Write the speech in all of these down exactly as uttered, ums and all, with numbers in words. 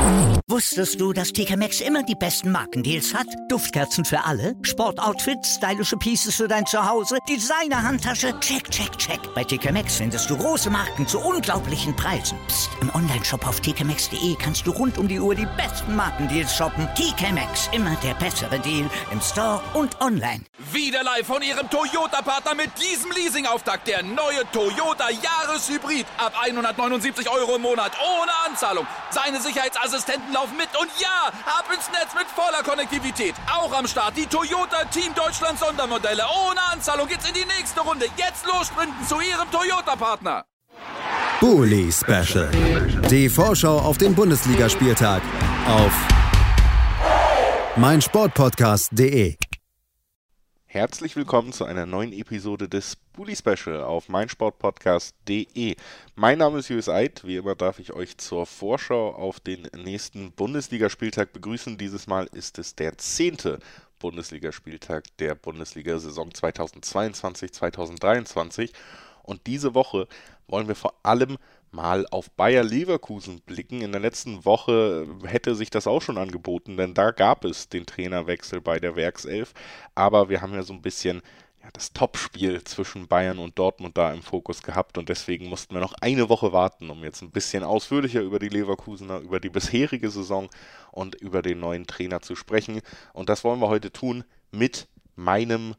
Wusstest du, dass T K Maxx immer die besten Markendeals hat? Duftkerzen für alle, Sportoutfits, stylische Pieces für dein Zuhause, Designer-Handtasche, check, check, check. Bei T K Maxx findest du große Marken zu unglaublichen Preisen. Psst. Im Onlineshop auf t k maxx punkt d e kannst du rund um die Uhr die besten Markendeals shoppen. T K Maxx, immer der bessere Deal im Store und online. Wieder live von Ihrem Toyota-Partner mit diesem Leasing-Auftakt. Der neue Toyota Jahreshybrid. Ab hundertneunundsiebzig Euro im Monat. Ohne Anzahlung. Seine Sicherheitsassistenten laufen mit. Und ja, ab ins Netz mit voller Konnektivität. Auch am Start die Toyota Team Deutschland Sondermodelle. Ohne Anzahlung geht's in die nächste Runde. Jetzt los sprinten zu Ihrem Toyota-Partner. Bully Special. Die Vorschau auf den Bundesligaspieltag auf meinsportpodcast punkt de. Herzlich willkommen zu einer neuen Episode des Bully Special auf meinsportpodcast punkt de. Mein Name ist Julius Eid. Wie immer darf ich euch zur Vorschau auf den nächsten Bundesligaspieltag begrüßen. Dieses Mal ist es der zehnte Bundesligaspieltag der Bundesliga-Saison zweitausendzweiundzwanzig zweitausenddreiundzwanzig. Und diese Woche wollen wir vor allem mal auf Bayer Leverkusen blicken. In der letzten Woche hätte sich das auch schon angeboten, denn da gab es den Trainerwechsel bei der Werkself. Aber wir haben ja so ein bisschen ja, das Topspiel zwischen Bayern und Dortmund da im Fokus gehabt und deswegen mussten wir noch eine Woche warten, um jetzt ein bisschen ausführlicher über die Leverkusener, über die bisherige Saison und über den neuen Trainer zu sprechen. Und das wollen wir heute tun mit meinem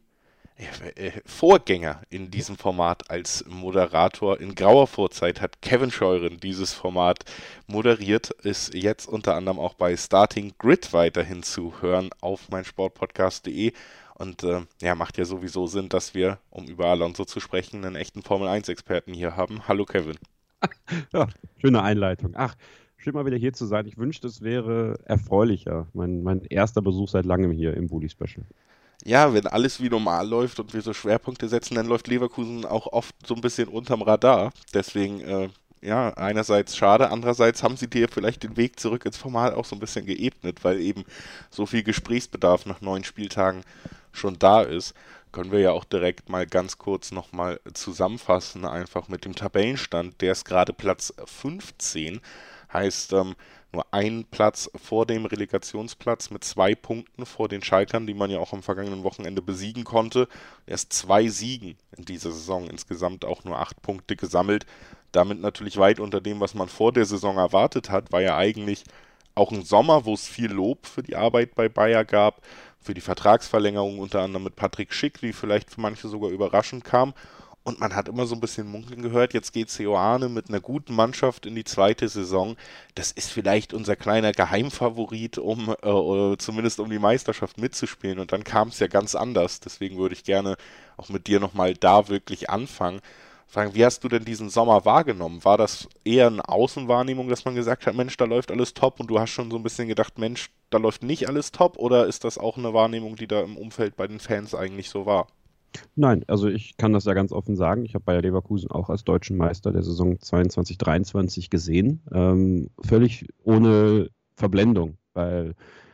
Vorgänger in diesem Format als Moderator. In grauer Vorzeit hat Kevin Scheuren dieses Format moderiert, ist jetzt unter anderem auch bei Starting Grid weiterhin zu hören auf meinsportpodcast punkt de und äh, ja, macht ja sowieso Sinn, dass wir, um über Alonso zu sprechen, einen echten Formel eins Experten hier haben. Hallo Kevin. Ja, schöne Einleitung. Ach, schön mal wieder hier zu sein. Ich wünschte, es wäre erfreulicher. Mein, mein erster Besuch seit langem hier im Bully Special. Ja, wenn alles wie normal läuft und wir so Schwerpunkte setzen, dann läuft Leverkusen auch oft so ein bisschen unterm Radar. Deswegen, äh, ja, einerseits schade, andererseits haben sie dir vielleicht den Weg zurück ins Format auch so ein bisschen geebnet, weil eben so viel Gesprächsbedarf nach neun Spieltagen schon da ist. Können wir ja auch direkt mal ganz kurz nochmal zusammenfassen, einfach mit dem Tabellenstand. Der ist gerade Platz fünfzehn, heißt ähm, nur ein Platz vor dem Relegationsplatz mit zwei Punkten vor den Schalkern, die man ja auch am vergangenen Wochenende besiegen konnte. Erst zwei Siegen in dieser Saison, insgesamt auch nur acht Punkte gesammelt. Damit natürlich weit unter dem, was man vor der Saison erwartet hat, war ja eigentlich auch ein Sommer, wo es viel Lob für die Arbeit bei Bayer gab, für die Vertragsverlängerung unter anderem mit Patrick Schick, wie vielleicht für manche sogar überraschend kam. Und man hat immer so ein bisschen munkeln gehört, jetzt geht Seoane mit einer guten Mannschaft in die zweite Saison. Das ist vielleicht unser kleiner Geheimfavorit, um äh, zumindest um die Meisterschaft mitzuspielen. Und dann kam es ja ganz anders. Deswegen würde ich gerne auch mit dir nochmal da wirklich anfangen. Fragen, wie hast du denn diesen Sommer wahrgenommen? War das eher eine Außenwahrnehmung, dass man gesagt hat, Mensch, da läuft alles top und du hast schon so ein bisschen gedacht, Mensch, da läuft nicht alles top? Oder ist das auch eine Wahrnehmung, die da im Umfeld bei den Fans eigentlich so war? Nein, also ich kann das ja ganz offen sagen. Ich habe Bayer Leverkusen auch als deutschen Meister der Saison zweiundzwanzig dreiundzwanzig gesehen. Ähm, völlig ohne Verblendung, weil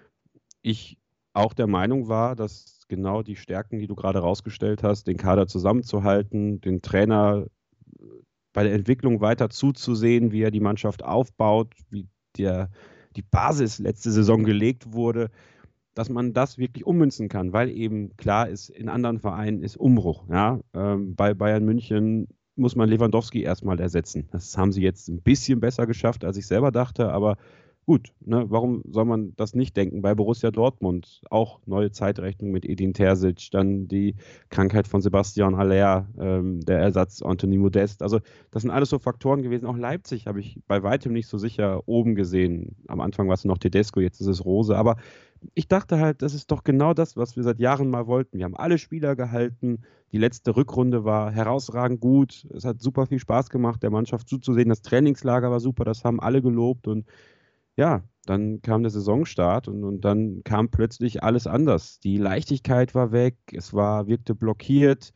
ich auch der Meinung war, dass genau die Stärken, die du gerade rausgestellt hast, den Kader zusammenzuhalten, den Trainer bei der Entwicklung weiter zuzusehen, wie er die Mannschaft aufbaut, wie der, die Basis letzte Saison gelegt wurde, dass man das wirklich ummünzen kann, weil eben klar ist, in anderen Vereinen ist Umbruch. Ja? Ähm, bei Bayern München muss man Lewandowski erstmal ersetzen. Das haben sie jetzt ein bisschen besser geschafft, als ich selber dachte, aber gut, ne? Warum soll man das nicht denken? Bei Borussia Dortmund auch neue Zeitrechnung mit Edin Terzic, dann die Krankheit von Sebastian Haller, ähm, der Ersatz Anthony Modest. Also das sind alles so Faktoren gewesen. Auch Leipzig habe ich bei weitem nicht so sicher oben gesehen. Am Anfang war es noch Tedesco, jetzt ist es Rose, aber ich dachte halt, das ist doch genau das, was wir seit Jahren mal wollten. Wir haben alle Spieler gehalten. Die letzte Rückrunde war herausragend gut. Es hat super viel Spaß gemacht, der Mannschaft zuzusehen. Das Trainingslager war super, das haben alle gelobt. Und ja, dann kam der Saisonstart und, und dann kam plötzlich alles anders. Die Leichtigkeit war weg, es war, wirkte blockiert.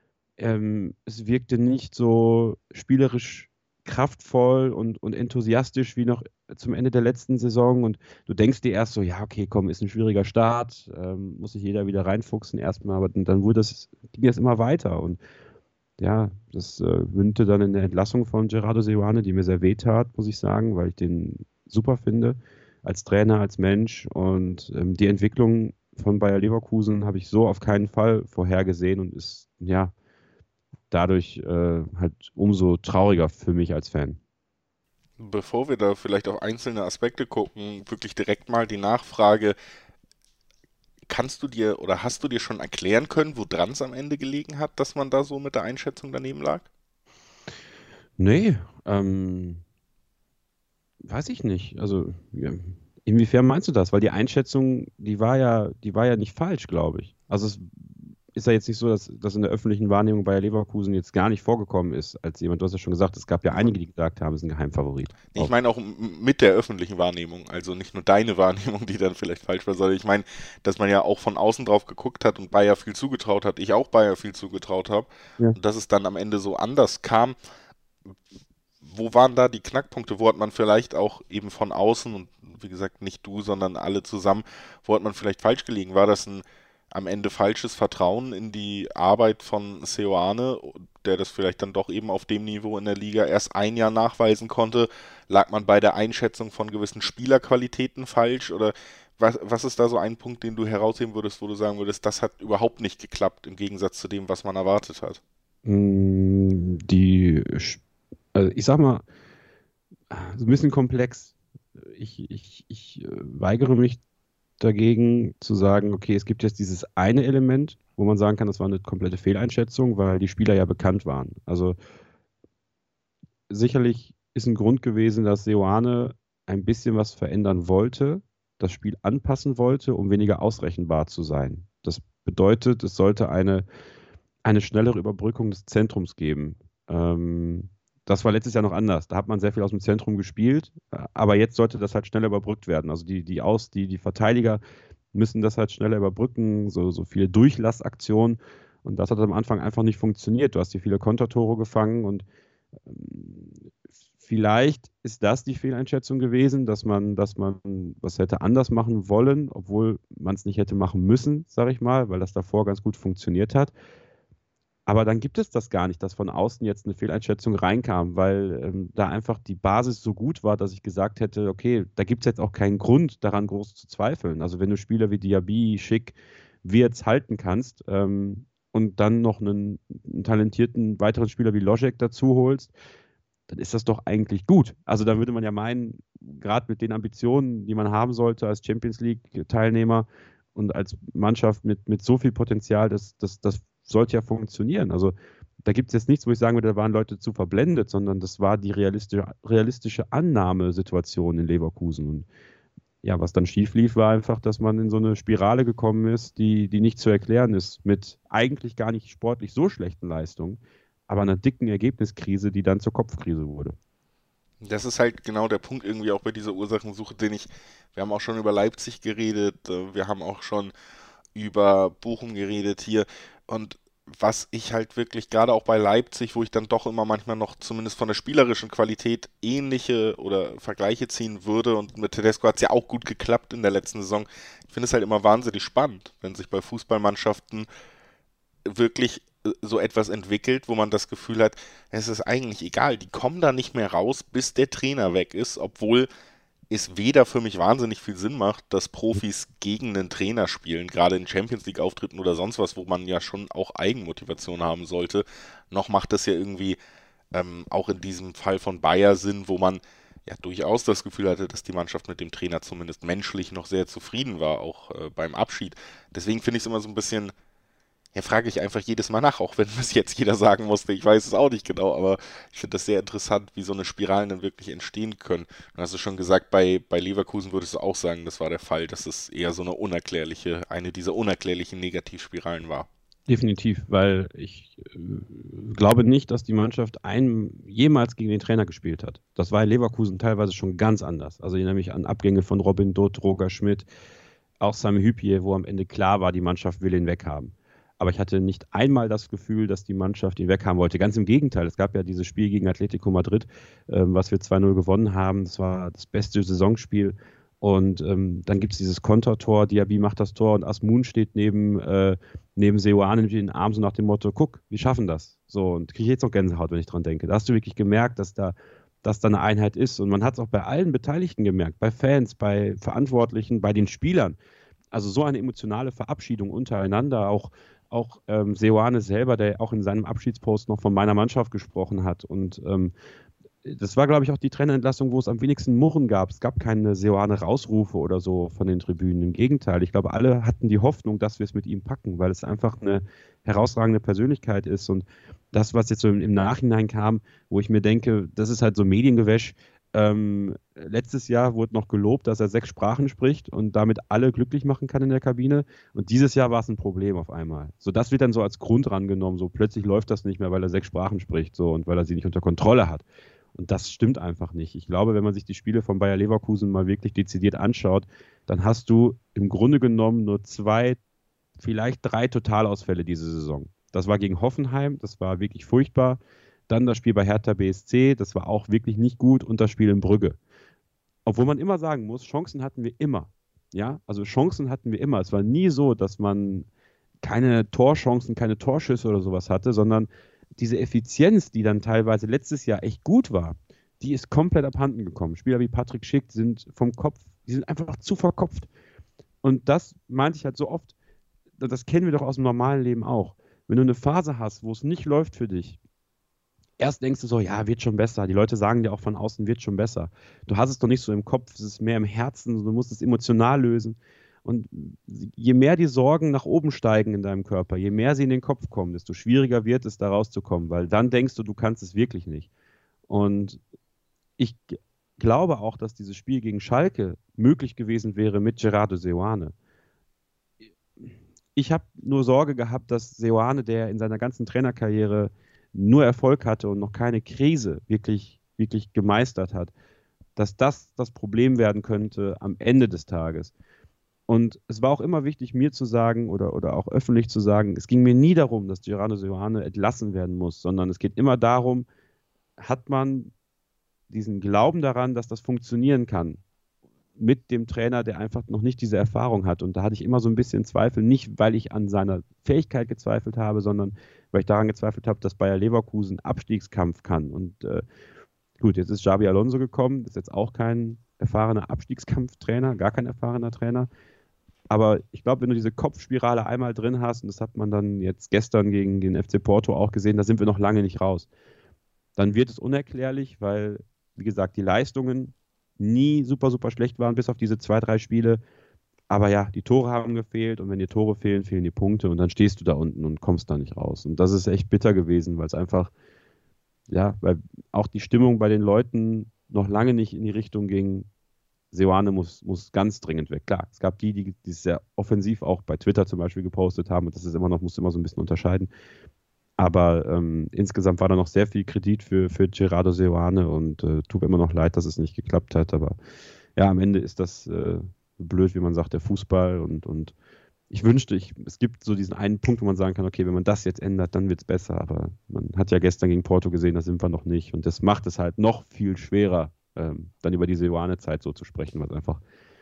Ähm, es wirkte nicht so spielerisch kraftvoll und, und enthusiastisch wie noch zum Ende der letzten Saison und du denkst dir erst so, ja okay, komm, ist ein schwieriger Start, ähm, muss sich jeder wieder reinfuchsen erstmal, aber dann wurde das, ging das immer weiter und ja, das äh, mündete dann in der Entlassung von Gerardo Seoane, die mir sehr weh tat, muss ich sagen, weil ich den super finde. als Trainer, als Mensch. Und ähm, die Entwicklung von Bayer Leverkusen habe ich so auf keinen Fall vorhergesehen und ist ja dadurch äh, halt umso trauriger für mich als Fan. Bevor wir da vielleicht auf einzelne Aspekte gucken, wirklich direkt mal die Nachfrage: Kannst du dir oder hast du dir schon erklären können, woran es am Ende gelegen hat, dass man da so mit der Einschätzung daneben lag? Nee, ähm, weiß ich nicht. Also, ja, inwiefern meinst du das? Weil die Einschätzung, die war ja, die war ja nicht falsch, glaube ich. Also es ist ja jetzt nicht so, dass das in der öffentlichen Wahrnehmung Bayer Leverkusen jetzt gar nicht vorgekommen ist, als jemand, du hast ja schon gesagt, es gab ja einige, die gesagt haben, es ist ein Geheimfavorit. Ich meine auch mit der öffentlichen Wahrnehmung, also nicht nur deine Wahrnehmung, die dann vielleicht falsch war, sondern ich meine, dass man ja auch von außen drauf geguckt hat und Bayer viel zugetraut hat, ich auch Bayer viel zugetraut habe, ja. Und dass es dann am Ende so anders kam. Wo waren da die Knackpunkte? Wo hat man vielleicht auch eben von außen, und wie gesagt nicht du, sondern alle zusammen, wo hat man vielleicht falsch gelegen? War das ein am Ende falsches Vertrauen in die Arbeit von Seoane, der das vielleicht dann doch eben auf dem Niveau in der Liga erst ein Jahr nachweisen konnte? Lag man bei der Einschätzung von gewissen Spielerqualitäten falsch? Oder was, was ist da so ein Punkt, den du herausheben würdest, wo du sagen würdest, das hat überhaupt nicht geklappt, im Gegensatz zu dem, was man erwartet hat? Die, also ich sag mal, so ein bisschen komplex. Ich, ich, ich weigere mich dagegen zu sagen, okay, es gibt jetzt dieses eine Element, wo man sagen kann, das war eine komplette Fehleinschätzung, weil die Spieler ja bekannt waren. Also sicherlich ist ein Grund gewesen, dass Seoane ein bisschen was verändern wollte, das Spiel anpassen wollte, um weniger ausrechenbar zu sein. Das bedeutet, es sollte eine, eine schnellere Überbrückung des Zentrums geben. Ähm, Das war letztes Jahr noch anders. Da hat man sehr viel aus dem Zentrum gespielt, aber jetzt sollte das halt schneller überbrückt werden. Also die, die, Aus, die, die Verteidiger müssen das halt schneller überbrücken, so, so viele Durchlassaktionen. Und das hat am Anfang einfach nicht funktioniert. Du hast hier viele Kontertore gefangen und ähm, vielleicht ist das die Fehleinschätzung gewesen, dass man, dass man was hätte anders machen wollen, obwohl man es nicht hätte machen müssen, sage ich mal, weil das davor ganz gut funktioniert hat. Aber dann gibt es das gar nicht, dass von außen jetzt eine Fehleinschätzung reinkam, weil ähm, da einfach die Basis so gut war, dass ich gesagt hätte, okay, da gibt es jetzt auch keinen Grund, daran groß zu zweifeln. Also wenn du Spieler wie Diaby, Schick, Wirtz halten kannst ähm, und dann noch einen, einen talentierten weiteren Spieler wie Logic dazu holst, dann ist das doch eigentlich gut. Also dann würde man ja meinen, gerade mit den Ambitionen, die man haben sollte als Champions-League-Teilnehmer und als Mannschaft mit, mit so viel Potenzial, dass das, das sollte ja funktionieren. Also da gibt es jetzt nichts, wo ich sagen würde, da waren Leute zu verblendet, sondern das war die realistische, realistische Annahmesituation in Leverkusen. Und ja, was dann schief lief, war einfach, dass man in so eine Spirale gekommen ist, die, die nicht zu erklären ist, mit eigentlich gar nicht sportlich so schlechten Leistungen, aber einer dicken Ergebniskrise, die dann zur Kopfkrise wurde. Das ist halt genau der Punkt irgendwie auch bei dieser Ursachensuche, den ich, wir haben auch schon über Leipzig geredet, wir haben auch schon über Bochum geredet hier. Und was ich halt wirklich, gerade auch bei Leipzig, wo ich dann doch immer manchmal noch zumindest von der spielerischen Qualität ähnliche oder Vergleiche ziehen würde, und mit Tedesco hat es ja auch gut geklappt in der letzten Saison, ich finde es halt immer wahnsinnig spannend, wenn sich bei Fußballmannschaften wirklich so etwas entwickelt, wo man das Gefühl hat, es ist eigentlich egal, die kommen da nicht mehr raus, bis der Trainer weg ist, obwohl es weder für mich wahnsinnig viel Sinn macht, dass Profis gegen einen Trainer spielen, gerade in Champions-League-Auftritten oder sonst was, wo man ja schon auch Eigenmotivation haben sollte, noch macht es ja irgendwie ähm, auch in diesem Fall von Bayer Sinn, wo man ja durchaus das Gefühl hatte, dass die Mannschaft mit dem Trainer zumindest menschlich noch sehr zufrieden war, auch äh, beim Abschied. Deswegen finde ich es immer so ein bisschen, ja, frage ich einfach jedes Mal nach, auch wenn es jetzt jeder sagen musste, ich weiß es auch nicht genau, aber ich finde das sehr interessant, wie so eine Spiralen dann wirklich entstehen können. Und hast du schon gesagt, bei, bei Leverkusen würdest du auch sagen, das war der Fall, dass es eher so eine unerklärliche, eine dieser unerklärlichen Negativspiralen war. Definitiv, weil ich äh, glaube nicht, dass die Mannschaft einen jemals gegen den Trainer gespielt hat. Das war in Leverkusen teilweise schon ganz anders. Also ich erinnere mich an Abgänge von Robin Dutt, Roger Schmidt, auch Sami Hyypiä, wo am Ende klar war, die Mannschaft will ihn weghaben. Aber ich hatte nicht einmal das Gefühl, dass die Mannschaft ihn weghaben wollte. Ganz im Gegenteil. Es gab ja dieses Spiel gegen Atletico Madrid, ähm, was wir zwei null gewonnen haben. Das war das beste Saisonspiel. Und ähm, dann gibt es dieses Kontertor, Diaby macht das Tor und Asmun steht neben, äh, neben Seoane mit den Armen so nach dem Motto, guck, wir schaffen das. So, und kriege ich jetzt noch Gänsehaut, wenn ich dran denke. Da hast du wirklich gemerkt, dass da dass da eine Einheit ist. Und man hat es auch bei allen Beteiligten gemerkt, bei Fans, bei Verantwortlichen, bei den Spielern. Also so eine emotionale Verabschiedung untereinander, auch, auch ähm, Seoane selber, der auch in seinem Abschiedspost noch von meiner Mannschaft gesprochen hat. Und ähm, das war, glaube ich, auch die Trainerentlassung, wo es am wenigsten Murren gab. Es gab keine Seoane-Rausrufe oder so von den Tribünen. Im Gegenteil, ich glaube, alle hatten die Hoffnung, dass wir es mit ihm packen, weil es einfach eine herausragende Persönlichkeit ist. Und das, was jetzt so im, im Nachhinein kam, wo ich mir denke, das ist halt so Mediengewäsch. Ähm, letztes Jahr wurde noch gelobt, dass er sechs Sprachen spricht und damit alle glücklich machen kann in der Kabine. Und dieses Jahr war es ein Problem auf einmal. So, das wird dann so als Grund rangenommen. So plötzlich läuft das nicht mehr, weil er sechs Sprachen spricht, so, und weil er sie nicht unter Kontrolle hat. Und das stimmt einfach nicht. Ich glaube, wenn man sich die Spiele von Bayer Leverkusen mal wirklich dezidiert anschaut, dann hast du im Grunde genommen nur zwei, vielleicht drei Totalausfälle diese Saison. Das war gegen Hoffenheim, das war wirklich furchtbar. Dann das Spiel bei Hertha B S C, das war auch wirklich nicht gut, und das Spiel in Brügge. Obwohl man immer sagen muss, Chancen hatten wir immer. Ja, also Chancen hatten wir immer. Es war nie so, dass man keine Torchancen, keine Torschüsse oder sowas hatte, sondern diese Effizienz, die dann teilweise letztes Jahr echt gut war, die ist komplett abhanden gekommen. Spieler wie Patrick Schick sind vom Kopf, die sind einfach zu verkopft. Und das meinte ich halt so oft, das kennen wir doch aus dem normalen Leben auch. Wenn du eine Phase hast, wo es nicht läuft für dich, erst denkst du so, ja, wird schon besser. Die Leute sagen dir auch von außen, wird schon besser. Du hast es doch nicht so im Kopf, es ist mehr im Herzen, du musst es emotional lösen. Und je mehr die Sorgen nach oben steigen in deinem Körper, je mehr sie in den Kopf kommen, desto schwieriger wird es, da rauszukommen, weil dann denkst du, du kannst es wirklich nicht. Und ich g- glaube auch, dass dieses Spiel gegen Schalke möglich gewesen wäre mit Gerardo Seoane. Ich habe nur Sorge gehabt, dass Seoane, der in seiner ganzen Trainerkarriere nur Erfolg hatte und noch keine Krise wirklich, wirklich gemeistert hat, dass das das Problem werden könnte am Ende des Tages. Und es war auch immer wichtig, mir zu sagen oder, oder auch öffentlich zu sagen, es ging mir nie darum, dass Gerardo Seoane entlassen werden muss, sondern es geht immer darum, hat man diesen Glauben daran, dass das funktionieren kann mit dem Trainer, der einfach noch nicht diese Erfahrung hat. Und da hatte ich immer so ein bisschen Zweifel, nicht weil ich an seiner Fähigkeit gezweifelt habe, sondern weil ich daran gezweifelt habe, dass Bayer Leverkusen Abstiegskampf kann. Und äh, gut, jetzt ist Xabi Alonso gekommen, ist jetzt auch kein erfahrener Abstiegskampftrainer, gar kein erfahrener Trainer. Aber ich glaube, wenn du diese Kopfspirale einmal drin hast, und das hat man dann jetzt gestern gegen den F C Porto auch gesehen, da sind wir noch lange nicht raus. Dann wird es unerklärlich, weil, wie gesagt, die Leistungen nie super, super schlecht waren, bis auf diese zwei, drei Spiele. Aber ja, die Tore haben gefehlt, und wenn die Tore fehlen, fehlen die Punkte, und dann stehst du da unten und kommst da nicht raus. Und das ist echt bitter gewesen, weil es einfach, ja, weil auch die Stimmung bei den Leuten noch lange nicht in die Richtung ging, Seoane muss, muss ganz dringend weg. Klar, es gab die, die, die es sehr offensiv auch bei Twitter zum Beispiel gepostet haben, und das ist immer noch, musst du immer so ein bisschen unterscheiden. Aber ähm, insgesamt war da noch sehr viel Kredit für, für Gerardo Seoane, und äh, tut mir immer noch leid, dass es nicht geklappt hat. Aber ja, am Ende ist das äh, blöd, wie man sagt, der Fußball. Und, und ich wünschte, ich, es gibt so diesen einen Punkt, wo man sagen kann, okay, wenn man das jetzt ändert, dann wird es besser. Aber man hat ja gestern gegen Porto gesehen, da sind wir noch nicht. Und das macht es halt noch viel schwerer, ähm, dann über die Seoane-Zeit so zu sprechen, weil es einfach,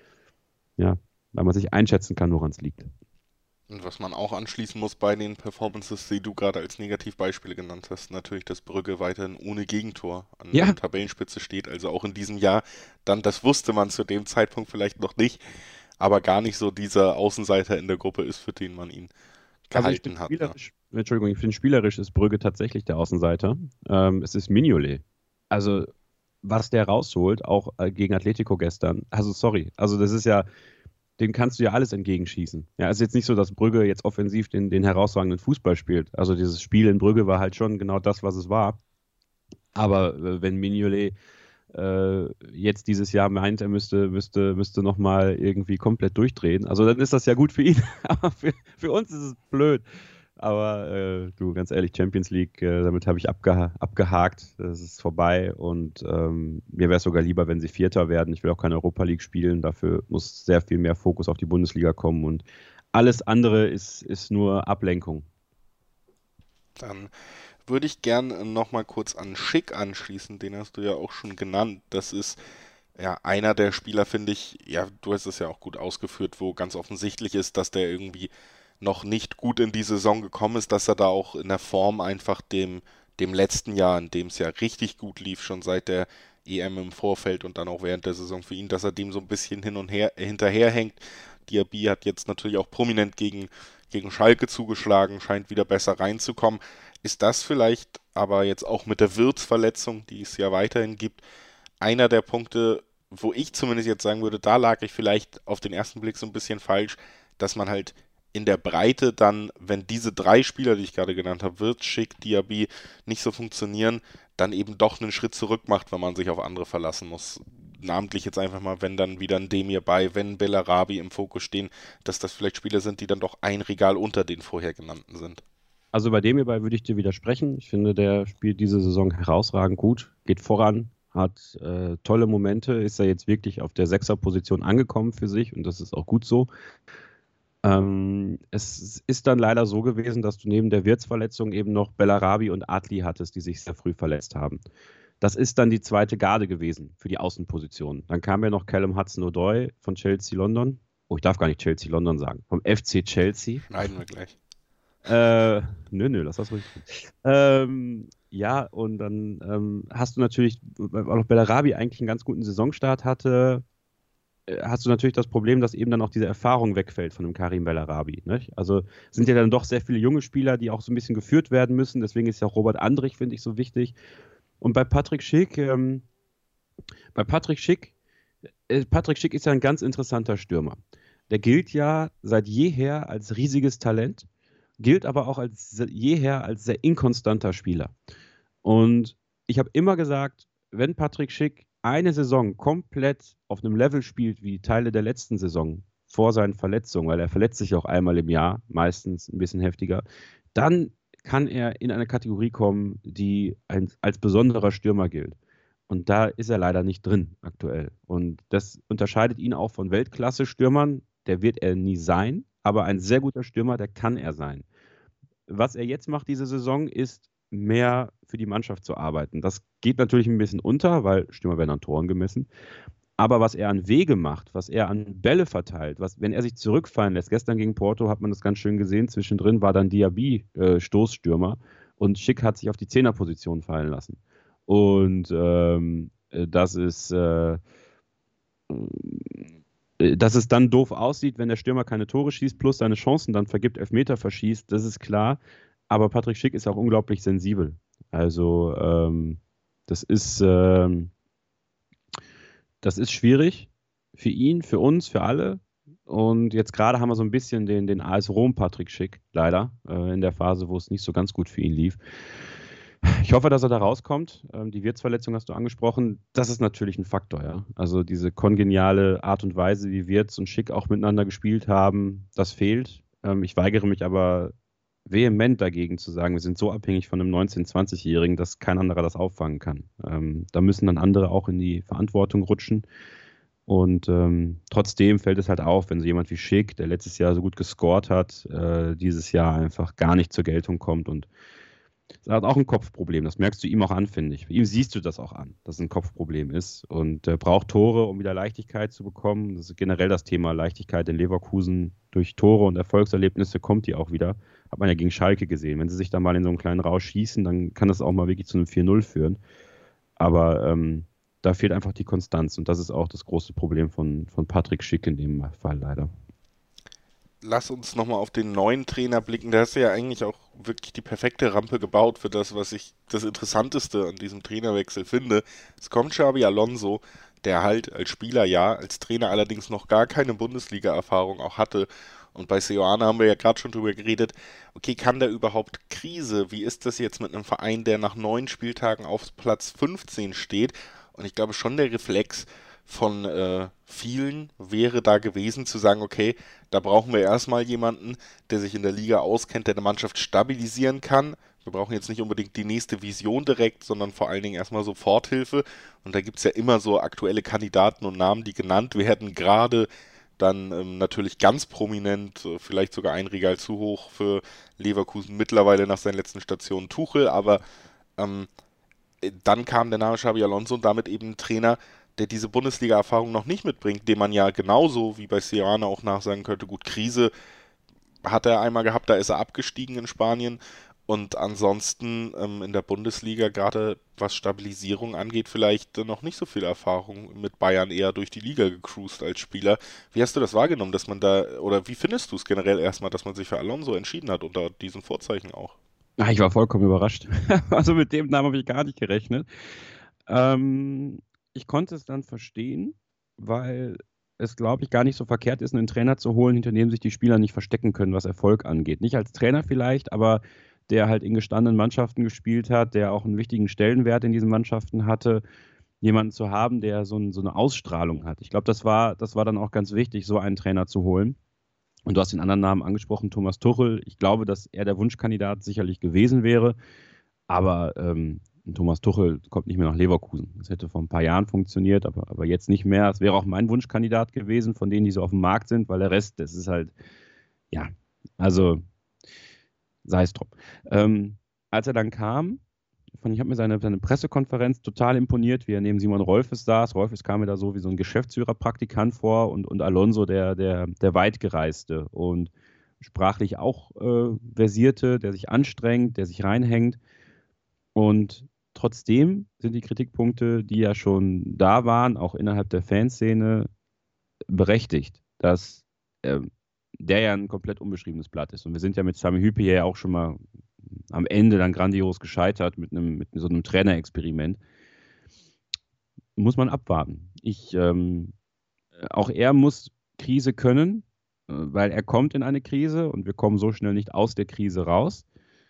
ja, weil man sich einschätzen kann, woran es liegt. Und was man auch anschließen muss bei den Performances, die du gerade als Negativbeispiele genannt hast, natürlich, dass Brügge weiterhin ohne Gegentor an Ja. der Tabellenspitze steht, also auch in diesem Jahr. Dann, das wusste man zu dem Zeitpunkt vielleicht noch nicht, aber gar nicht so dieser Außenseiter in der Gruppe ist, für den man ihn Also ich gehalten bin hat. Ne? spielerisch, Entschuldigung, ich finde spielerisch ist Brügge tatsächlich der Außenseiter. Ähm, es ist Mignolet. Also was der rausholt, auch äh, gegen Atletico gestern, also sorry, also das ist ja, dem kannst du ja alles entgegenschießen. Ja, es ist jetzt nicht so, dass Brügge jetzt offensiv den, den herausragenden Fußball spielt. Also dieses Spiel in Brügge war halt schon genau das, was es war. Aber äh, wenn Mignolet äh, jetzt dieses Jahr meint, er müsste, müsste, müsste nochmal irgendwie komplett durchdrehen, also dann ist das ja gut für ihn. Aber für, für uns ist es blöd. Aber äh, du, ganz ehrlich, Champions League, äh, damit habe ich abgeha- abgehakt. Das ist vorbei, und ähm, mir wäre es sogar lieber, wenn sie Vierter werden. Ich will auch keine Europa League spielen. Dafür muss sehr viel mehr Fokus auf die Bundesliga kommen, und alles andere ist, ist nur Ablenkung. Dann würde ich gern nochmal kurz an Schick anschließen, den hast du ja auch schon genannt. Das ist ja einer der Spieler, finde ich, ja, du hast es ja auch gut ausgeführt, wo ganz offensichtlich ist, dass der irgendwie noch nicht gut in die Saison gekommen ist, dass er da auch in der Form einfach dem, dem letzten Jahr, in dem es ja richtig gut lief, schon seit der E M im Vorfeld und dann auch während der Saison für ihn, dass er dem so ein bisschen hin und her äh, hinterherhängt. Diaby hat jetzt natürlich auch prominent gegen, gegen Schalke zugeschlagen, scheint wieder besser reinzukommen. Ist das vielleicht aber jetzt auch mit der Wirtz-Verletzung, die es ja weiterhin gibt, einer der Punkte, wo ich zumindest jetzt sagen würde, da lag ich vielleicht auf den ersten Blick so ein bisschen falsch, dass man halt in der Breite dann, wenn diese drei Spieler, die ich gerade genannt habe, Wirtz, Schick, Diaby, nicht so funktionieren, dann eben doch einen Schritt zurück macht, wenn man sich auf andere verlassen muss. Namentlich jetzt einfach mal, wenn dann wieder ein Demir bei, wenn Bellarabi im Fokus stehen, dass das vielleicht Spieler sind, die dann doch ein Regal unter den vorher genannten sind. Also bei dem hierbei würde ich dir widersprechen. Ich finde, der spielt diese Saison herausragend gut, geht voran, hat äh, tolle Momente, ist er jetzt wirklich auf der Sechser-Position angekommen für sich und das ist auch gut so. Ähm, es ist dann leider so gewesen, dass du neben der Wirtz-Verletzung eben noch Bellarabi und Adli hattest, die sich sehr früh verletzt haben. Das ist dann die zweite Garde gewesen für die Außenposition. Dann kam ja noch Callum Hudson-Odoi von Chelsea London. Oh, ich darf gar nicht Chelsea London sagen. Vom F C Chelsea. Schneiden wir gleich. Äh, nö, nö, lass das ruhig. Ähm, ja, und dann ähm, hast du natürlich, weil auch Bellarabi eigentlich einen ganz guten Saisonstart hatte, äh, hast du natürlich das Problem, dass eben dann auch diese Erfahrung wegfällt von dem Karim Bellarabi. Nicht? Also sind ja dann doch sehr viele junge Spieler, die auch so ein bisschen geführt werden müssen. Deswegen ist ja auch Robert Andrich, finde ich, so wichtig. Und bei Patrick Schick, ähm, bei Patrick Schick, äh, Patrick Schick ist ja ein ganz interessanter Stürmer. Der gilt ja seit jeher als riesiges Talent, gilt aber auch als jeher als sehr inkonstanter Spieler. Und ich habe immer gesagt, wenn Patrick Schick eine Saison komplett auf einem Level spielt wie Teile der letzten Saison vor seinen Verletzungen, weil er verletzt sich auch einmal im Jahr, meistens ein bisschen heftiger, dann kann er in eine Kategorie kommen, die ein, als besonderer Stürmer gilt. Und da ist er leider nicht drin aktuell. Und das unterscheidet ihn auch von Weltklasse-Stürmern. Der wird er nie sein, aber ein sehr guter Stürmer, der kann er sein. Was er jetzt macht diese Saison, ist mehr für die Mannschaft zu arbeiten. Das geht natürlich ein bisschen unter, weil Stürmer werden an Toren gemessen. Aber was er an Wege macht, was er an Bälle verteilt, was, wenn er sich zurückfallen lässt, gestern gegen Porto hat man das ganz schön gesehen, zwischendrin war dann Diaby äh, Stoßstürmer und Schick hat sich auf die Zehnerposition fallen lassen. Und ähm, das ist, äh, dass es dann doof aussieht, wenn der Stürmer keine Tore schießt, plus seine Chancen dann vergibt, Elfmeter verschießt, das ist klar. Aber Patrick Schick ist auch unglaublich sensibel. Also ähm, das ist ähm, das ist schwierig für ihn, für uns, für alle. Und jetzt gerade haben wir so ein bisschen den, den A S Rom Patrick Schick, leider, äh, in der Phase, wo es nicht so ganz gut für ihn lief. Ich hoffe, dass er da rauskommt. Ähm, die Wirtz-Verletzung hast du angesprochen. Das ist natürlich ein Faktor, ja. Also diese kongeniale Art und Weise, wie Wirtz und Schick auch miteinander gespielt haben, das fehlt. Ähm, ich weigere mich aber vehement dagegen zu sagen, wir sind so abhängig von einem neunzehn-, zwanzigjährigen, dass kein anderer das auffangen kann. Ähm, da müssen dann andere auch in die Verantwortung rutschen. Und ähm, trotzdem fällt es halt auf, wenn so jemand wie Schick, der letztes Jahr so gut gescored hat, äh, dieses Jahr einfach gar nicht zur Geltung kommt. Und das hat auch ein Kopfproblem. Das merkst du ihm auch an, finde ich. Bei ihm siehst du das auch an, dass es ein Kopfproblem ist. Und er braucht Tore, um wieder Leichtigkeit zu bekommen. Das ist generell das Thema Leichtigkeit in Leverkusen. Durch Tore und Erfolgserlebnisse kommt die auch wieder. Hat man ja gegen Schalke gesehen. Wenn sie sich da mal in so einen kleinen Rausch schießen, dann kann das auch mal wirklich zu einem vier null führen. Aber ähm, da fehlt einfach die Konstanz. Und das ist auch das große Problem von, von Patrick Schick in dem Fall leider. Lass uns nochmal auf den neuen Trainer blicken. Der hast ja eigentlich auch wirklich die perfekte Rampe gebaut für das, was ich das Interessanteste an diesem Trainerwechsel finde. Es kommt Xabi Alonso, der halt als Spieler ja, als Trainer allerdings noch gar keine Bundesliga-Erfahrung auch hatte. Und bei Seoane haben wir ja gerade schon drüber geredet, okay, kann der überhaupt Krise? Wie ist das jetzt mit einem Verein, der nach neun Spieltagen auf Platz fünfzehn steht? Und ich glaube schon, der Reflex von äh, vielen wäre da gewesen, zu sagen, okay, da brauchen wir erstmal jemanden, der sich in der Liga auskennt, der eine Mannschaft stabilisieren kann. Wir brauchen jetzt nicht unbedingt die nächste Vision direkt, sondern vor allen Dingen erstmal Soforthilfe. Und da gibt es ja immer so aktuelle Kandidaten und Namen, die genannt werden, gerade dann ähm, natürlich ganz prominent, äh, vielleicht sogar ein Regal zu hoch für Leverkusen, mittlerweile nach seinen letzten Stationen Tuchel, aber ähm, dann kam der Name Xabi Alonso und damit eben ein Trainer, der diese Bundesliga-Erfahrung noch nicht mitbringt, dem man ja genauso wie bei Seoane auch nachsagen könnte, gut, Krise hat er einmal gehabt, da ist er abgestiegen in Spanien Und ansonsten ähm, in der Bundesliga, gerade was Stabilisierung angeht, vielleicht äh, noch nicht so viel Erfahrung, mit Bayern eher durch die Liga gecruised als Spieler. Wie hast du das wahrgenommen, dass man da, oder wie findest du es generell erstmal, dass man sich für Alonso entschieden hat, unter diesen Vorzeichen auch? Ah, ich war vollkommen überrascht. Also mit dem Namen habe ich gar nicht gerechnet. Ähm, ich konnte es dann verstehen, weil es, glaube ich, gar nicht so verkehrt ist, einen Trainer zu holen, hinter dem sich die Spieler nicht verstecken können, was Erfolg angeht. Nicht als Trainer vielleicht, aber der halt in gestandenen Mannschaften gespielt hat, der auch einen wichtigen Stellenwert in diesen Mannschaften hatte, jemanden zu haben, der so, ein, so eine Ausstrahlung hat. Ich glaube, das war, das war dann auch ganz wichtig, so einen Trainer zu holen. Und du hast den anderen Namen angesprochen, Thomas Tuchel. Ich glaube, dass er der Wunschkandidat sicherlich gewesen wäre, aber ähm, Thomas Tuchel kommt nicht mehr nach Leverkusen. Das hätte vor ein paar Jahren funktioniert, aber, aber jetzt nicht mehr. Es wäre auch mein Wunschkandidat gewesen, von denen, die so auf dem Markt sind, weil der Rest, das ist halt, ja, also sei es drum. Ähm, als er dann kam, von, ich habe mir seine, seine Pressekonferenz total imponiert, wie er neben Simon Rolfes saß. Rolfes kam mir da so wie so ein Geschäftsführerpraktikant vor und, und Alonso der, der, der Weitgereiste und sprachlich auch äh, versierte, der sich anstrengt, der sich reinhängt. Und trotzdem sind die Kritikpunkte, die ja schon da waren, auch innerhalb der Fanszene, berechtigt, dass äh, der ja ein komplett unbeschriebenes Blatt ist. Und wir sind ja mit Sami Hyypiä ja auch schon mal am Ende dann grandios gescheitert mit einem mit so einem Trainerexperiment. Muss man abwarten. Ich, ähm, auch er muss Krise können, weil er kommt in eine Krise und wir kommen so schnell nicht aus der Krise raus.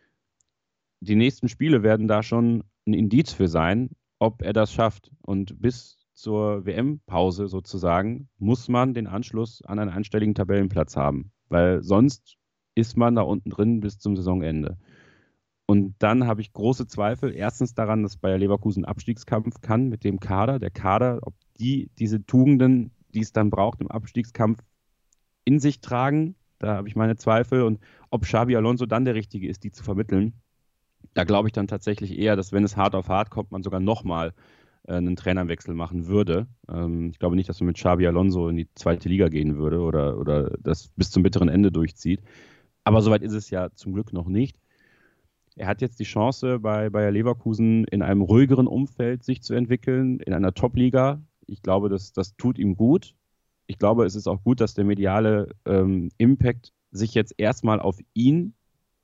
Die nächsten Spiele werden da schon ein Indiz für sein, ob er das schafft. Und bis zur W M-Pause sozusagen muss man den Anschluss an einen einstelligen Tabellenplatz haben, weil sonst ist man da unten drin bis zum Saisonende. Und dann habe ich große Zweifel, erstens daran, dass Bayer Leverkusen Abstiegskampf kann mit dem Kader. Der Kader, ob die diese Tugenden, die es dann braucht im Abstiegskampf, in sich tragen, da habe ich meine Zweifel. Und ob Xabi Alonso dann der Richtige ist, die zu vermitteln, da glaube ich dann tatsächlich eher, dass wenn es hart auf hart kommt, man sogar nochmal äh, einen Trainerwechsel machen würde. Ähm, ich glaube nicht, dass man mit Xabi Alonso in die zweite Liga gehen würde oder, oder das bis zum bitteren Ende durchzieht. Aber soweit ist es ja zum Glück noch nicht. Er hat jetzt die Chance, bei Bayer Leverkusen in einem ruhigeren Umfeld sich zu entwickeln, in einer Top-Liga. Ich glaube, das, das tut ihm gut. Ich glaube, es ist auch gut, dass der mediale ähm, Impact sich jetzt erstmal auf ihn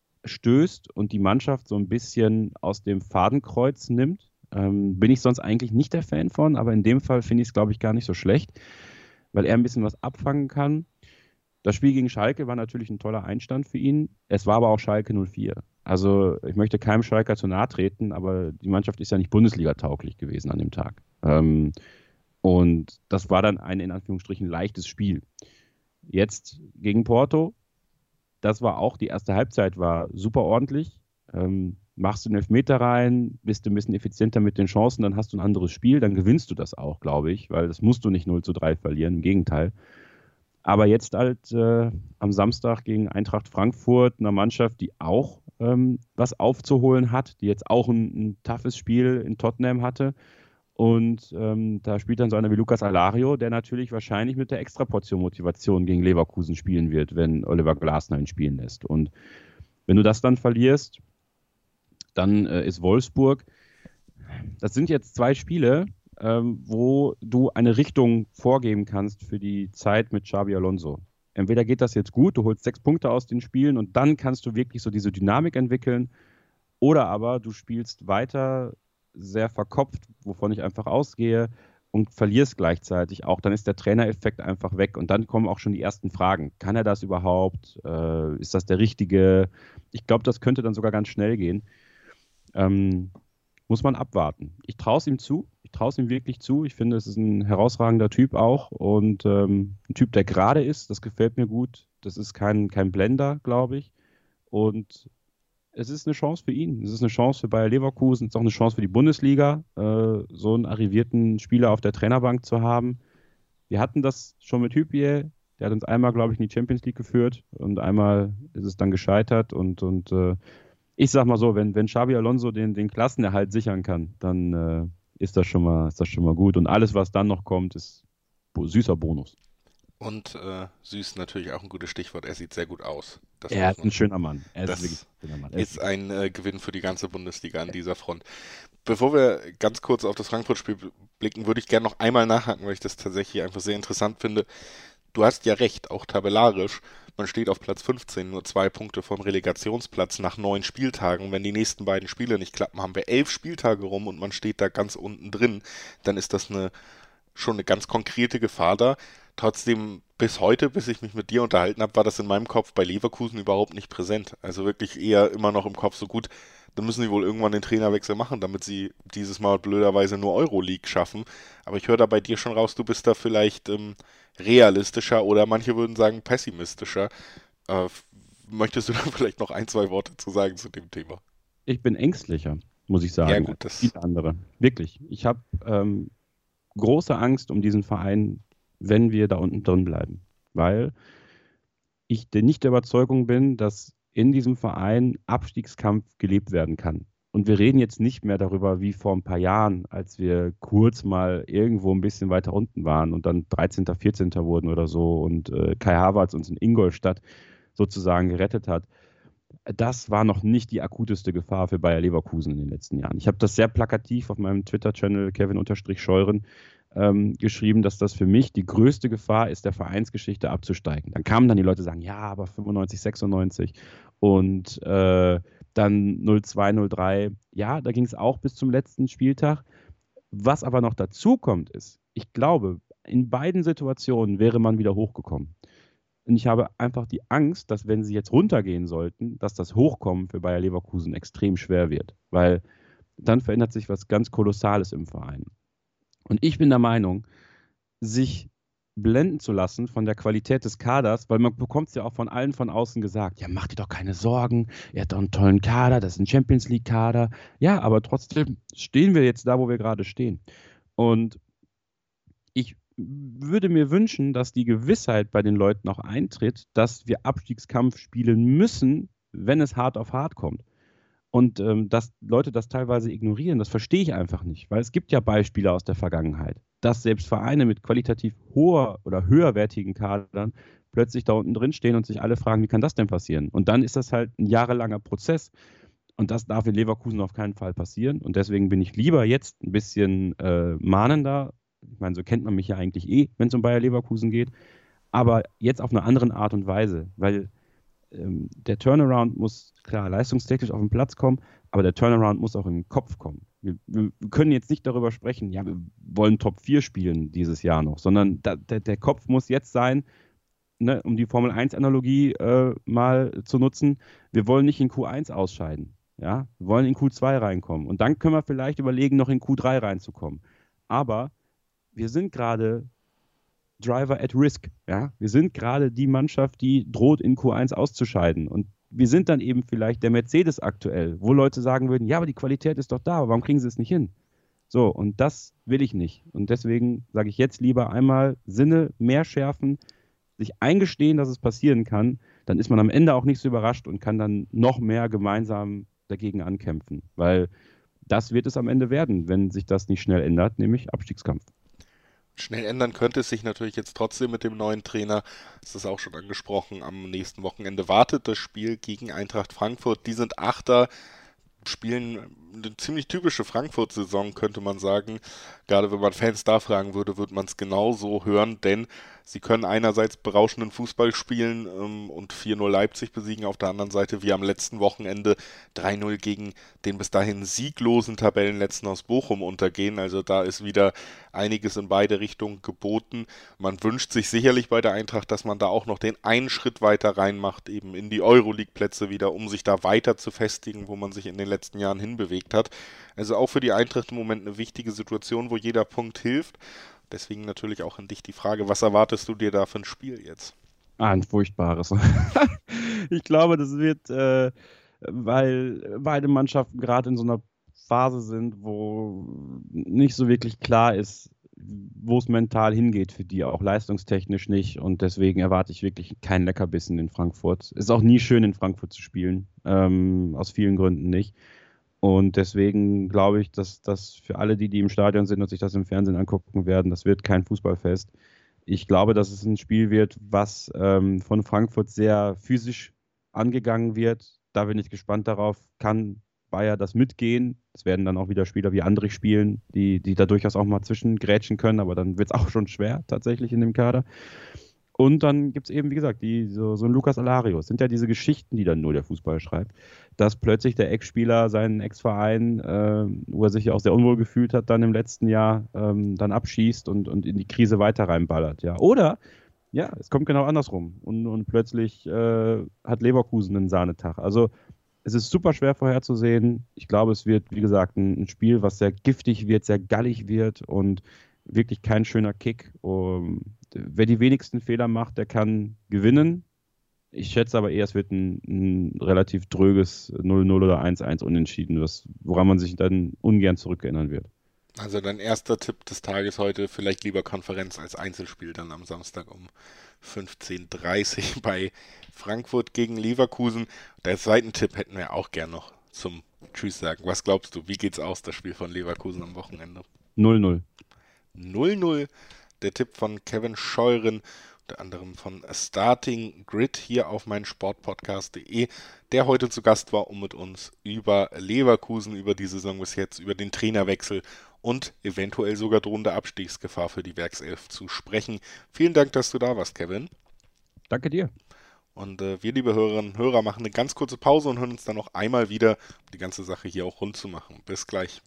stößt und die Mannschaft so ein bisschen aus dem Fadenkreuz nimmt. Ähm, bin ich sonst eigentlich nicht der Fan von, aber in dem Fall finde ich es, glaube ich, gar nicht so schlecht, weil er ein bisschen was abfangen kann. Das Spiel gegen Schalke war natürlich ein toller Einstand für ihn. Es war aber auch Schalke null vier. Also ich möchte keinem Schalker zu nahe treten, aber die Mannschaft ist ja nicht Bundesliga-tauglich gewesen an dem Tag. Ähm, und das war dann ein in Anführungsstrichen leichtes Spiel. Jetzt gegen Porto, das war auch, die erste Halbzeit war super ordentlich. Ähm, machst du einen Elfmeter rein, bist du ein bisschen effizienter mit den Chancen, dann hast du ein anderes Spiel, dann gewinnst du das auch, glaube ich, weil das musst du nicht null zu drei verlieren, im Gegenteil. Aber jetzt halt äh, am Samstag gegen Eintracht Frankfurt, einer Mannschaft, die auch ähm, was aufzuholen hat, die jetzt auch ein, ein toughes Spiel in Tottenham hatte. Und ähm, da spielt dann so einer wie Lucas Alario, der natürlich wahrscheinlich mit der Extraportion Motivation gegen Leverkusen spielen wird, wenn Oliver Glasner ihn spielen lässt. Und wenn du das dann verlierst, dann äh, ist Wolfsburg, das sind jetzt zwei Spiele, ähm, wo du eine Richtung vorgeben kannst für die Zeit mit Xabi Alonso. Entweder geht das jetzt gut, du holst sechs Punkte aus den Spielen und dann kannst du wirklich so diese Dynamik entwickeln, oder aber du spielst weiter sehr verkopft, wovon ich einfach ausgehe, und verlierst gleichzeitig auch, dann ist der Trainereffekt einfach weg und dann kommen auch schon die ersten Fragen. Kann er das überhaupt? Äh, ist das der Richtige? Ich glaube, das könnte dann sogar ganz schnell gehen. Ähm, muss man abwarten. Ich traue es ihm zu. Ich traue es ihm wirklich zu. Ich finde, es ist ein herausragender Typ auch und ähm, ein Typ, der gerade ist. Das gefällt mir gut. Das ist kein, kein Blender, glaube ich. Und es ist eine Chance für ihn. Es ist eine Chance für Bayer Leverkusen. Es ist auch eine Chance für die Bundesliga, äh, so einen arrivierten Spieler auf der Trainerbank zu haben. Wir hatten das schon mit Hyypiä. Der hat uns einmal, glaube ich, in die Champions League geführt und einmal ist es dann gescheitert. Und, und äh, ich sag mal so, wenn, wenn Xabi Alonso den, den Klassenerhalt sichern kann, dann äh, ist das schon mal, ist das schon mal gut. Und alles, was dann noch kommt, ist bo- süßer Bonus. Und äh, süß natürlich auch ein gutes Stichwort. Er sieht sehr gut aus. Das Er muss ist man ein schöner Mann. Er Das ist wirklich ein schöner Mann. Er ist ein äh, Gewinn für die ganze Bundesliga an dieser Front. Bevor wir ganz kurz auf das Frankfurt-Spiel blicken, würde ich gerne noch einmal nachhaken, weil ich das tatsächlich einfach sehr interessant finde. Du hast ja recht, auch tabellarisch. Man steht auf Platz fünfzehn, nur zwei Punkte vom Relegationsplatz nach neun Spieltagen. Wenn die nächsten beiden Spiele nicht klappen, haben wir elf Spieltage rum und man steht da ganz unten drin. Dann ist das eine, schon eine ganz konkrete Gefahr da. Trotzdem, bis heute, bis ich mich mit dir unterhalten habe, war das in meinem Kopf bei Leverkusen überhaupt nicht präsent. Also wirklich eher immer noch im Kopf so gut, dann müssen sie wohl irgendwann den Trainerwechsel machen, damit sie dieses Mal blöderweise nur Euroleague schaffen. Aber ich höre da bei dir schon raus, du bist da vielleicht ähm, realistischer oder manche würden sagen pessimistischer. Äh, möchtest du da vielleicht noch ein, zwei Worte zu sagen zu dem Thema? Ich bin ängstlicher, muss ich sagen. Ja, gut, das- Viele andere. Wirklich. Ich habe ähm, große Angst um diesen Verein, wenn wir da unten drin bleiben. Weil ich der- nicht der Überzeugung bin, dass in diesem Verein Abstiegskampf gelebt werden kann. Und wir reden jetzt nicht mehr darüber, wie vor ein paar Jahren, als wir kurz mal irgendwo ein bisschen weiter unten waren und dann dreizehnter, vierzehnter wurden oder so und äh, Kai Havertz uns in Ingolstadt sozusagen gerettet hat. Das war noch nicht die akuteste Gefahr für Bayer Leverkusen in den letzten Jahren. Ich habe das sehr plakativ auf meinem Twitter-Channel Kevin-Scheuren ähm, geschrieben, dass das für mich die größte Gefahr ist, der Vereinsgeschichte abzusteigen. Dann kamen dann die Leute sagen, ja, aber fünfundneunzig, sechsundneunzig und äh, dann null zwei, null drei. Ja, da ging es auch bis zum letzten Spieltag. Was aber noch dazu kommt, ist, ich glaube, in beiden Situationen wäre man wieder hochgekommen. Und ich habe einfach die Angst, dass wenn sie jetzt runtergehen sollten, dass das Hochkommen für Bayer Leverkusen extrem schwer wird. Weil dann verändert sich was ganz Kolossales im Verein. Und ich bin der Meinung, sich blenden zu lassen von der Qualität des Kaders, weil man bekommt es ja auch von allen von außen gesagt, ja, mach dir doch keine Sorgen, er hat doch einen tollen Kader, das ist ein Champions-League-Kader. Ja, aber trotzdem stehen wir jetzt da, wo wir gerade stehen. Und ich würde mir wünschen, dass die Gewissheit bei den Leuten auch eintritt, dass wir Abstiegskampf spielen müssen, wenn es hart auf hart kommt. Und ähm, dass Leute das teilweise ignorieren, das verstehe ich einfach nicht, weil es gibt ja Beispiele aus der Vergangenheit, dass selbst Vereine mit qualitativ hoher oder höherwertigen Kadern plötzlich da unten drin stehen und sich alle fragen, wie kann das denn passieren? Und dann ist das halt ein jahrelanger Prozess und das darf in Leverkusen auf keinen Fall passieren und deswegen bin ich lieber jetzt ein bisschen äh, mahnender. Ich meine, so kennt man mich ja eigentlich eh, wenn es um Bayer Leverkusen geht, aber jetzt auf eine andere Art und Weise, weil ähm, der Turnaround muss klar leistungstechnisch auf den Platz kommen, aber der Turnaround muss auch in den Kopf kommen. Wir, wir können jetzt nicht darüber sprechen, ja, wir wollen Top vier spielen dieses Jahr noch, sondern da, der, der Kopf muss jetzt sein, ne, um die Formel eins Analogie äh, mal zu nutzen, wir wollen nicht in Q eins ausscheiden, ja, wir wollen in Q zwei reinkommen und dann können wir vielleicht überlegen, noch in Q drei reinzukommen. Aber wir sind gerade Driver at Risk. Ja? Wir sind gerade die Mannschaft, die droht, in Q eins auszuscheiden. Und wir sind dann eben vielleicht der Mercedes aktuell, wo Leute sagen würden, ja, aber die Qualität ist doch da, warum kriegen sie es nicht hin? So, und das will ich nicht. Und deswegen sage ich jetzt lieber einmal Sinne mehr schärfen, sich eingestehen, dass es passieren kann. Dann ist man am Ende auch nicht so überrascht und kann dann noch mehr gemeinsam dagegen ankämpfen. Weil das wird es am Ende werden, wenn sich das nicht schnell ändert, nämlich Abstiegskampf. Schnell ändern könnte es sich natürlich jetzt trotzdem mit dem neuen Trainer. Das ist auch schon angesprochen. Am nächsten Wochenende wartet das Spiel gegen Eintracht Frankfurt. Die sind Achter, spielen eine ziemlich typische Frankfurt-Saison, könnte man sagen. Gerade wenn man Fans da fragen würde, würde man es genauso hören, denn sie können einerseits berauschenden Fußball spielen ähm, und vier null Leipzig besiegen, auf der anderen Seite wie am letzten Wochenende drei null gegen den bis dahin sieglosen Tabellenletzten aus Bochum untergehen. Also da ist wieder einiges in beide Richtungen geboten. Man wünscht sich sicherlich bei der Eintracht, dass man da auch noch den einen Schritt weiter reinmacht, eben in die Euroleague-Plätze wieder, um sich da weiter zu festigen, wo man sich in den letzten Jahren hinbewegt hat. Also auch für die Eintracht im Moment eine wichtige Situation, wo jeder Punkt hilft. Deswegen natürlich auch an dich die Frage, was erwartest du dir da für ein Spiel jetzt? Ah, ein furchtbares. Ich glaube, das wird, äh, weil beide Mannschaften gerade in so einer Phase sind, wo nicht so wirklich klar ist, wo es mental hingeht für die, auch leistungstechnisch nicht. Und deswegen erwarte ich wirklich keinen Leckerbissen in Frankfurt. Ist auch nie schön, in Frankfurt zu spielen, ähm, aus vielen Gründen nicht. Und deswegen glaube ich, dass das für alle, die, die im Stadion sind und sich das im Fernsehen angucken werden, das wird kein Fußballfest. ich glaube, dass es ein Spiel wird, was ähm, von Frankfurt sehr physisch angegangen wird. Da bin ich gespannt darauf, kann Bayer das mitgehen. Es werden dann auch wieder Spieler wie Andrich spielen, die, die da durchaus auch mal zwischengrätschen können, aber dann wird es auch schon schwer tatsächlich in dem Kader. Und dann gibt es eben, wie gesagt, die, so, so ein Lukas Alario. Es sind ja diese Geschichten, die dann nur der Fußball schreibt, dass plötzlich der Ex-Spieler seinen Ex-Verein, äh, wo er sich ja auch sehr unwohl gefühlt hat, dann im letzten Jahr ähm, dann abschießt und, und in die Krise weiter reinballert. Ja. Oder, ja, es kommt genau andersrum und, und plötzlich äh, hat Leverkusen einen Sahnetag. Also es ist super schwer vorherzusehen. Ich glaube, es wird, wie gesagt, ein, ein Spiel, was sehr giftig wird, sehr gallig wird und wirklich kein schöner Kick. Um, wer die wenigsten Fehler macht, der kann gewinnen. Ich schätze aber eher, es wird ein, ein relativ dröges null null oder eins eins unentschieden, was, woran man sich dann ungern zurückerinnern wird. Also dein erster Tipp des Tages heute, vielleicht lieber Konferenz als Einzelspiel dann am Samstag um fünfzehn Uhr dreißig bei Frankfurt gegen Leverkusen. Der zweiten Tipp hätten wir auch gern noch zum Tschüss sagen. Was glaubst du, wie geht's aus, das Spiel von Leverkusen am Wochenende? null null. null null, der Tipp von Kevin Scheuren, unter anderem von Starting Grid hier auf meinsportpodcast punkt de, der heute zu Gast war, um mit uns über Leverkusen, über die Saison bis jetzt, über den Trainerwechsel und eventuell sogar drohende Abstiegsgefahr für die Werkself zu sprechen. Vielen Dank, dass du da warst, Kevin. Danke dir. Und äh, wir, liebe Hörerinnen und Hörer, machen eine ganz kurze Pause und hören uns dann noch einmal wieder, um die ganze Sache hier auch rund zu machen. Bis gleich.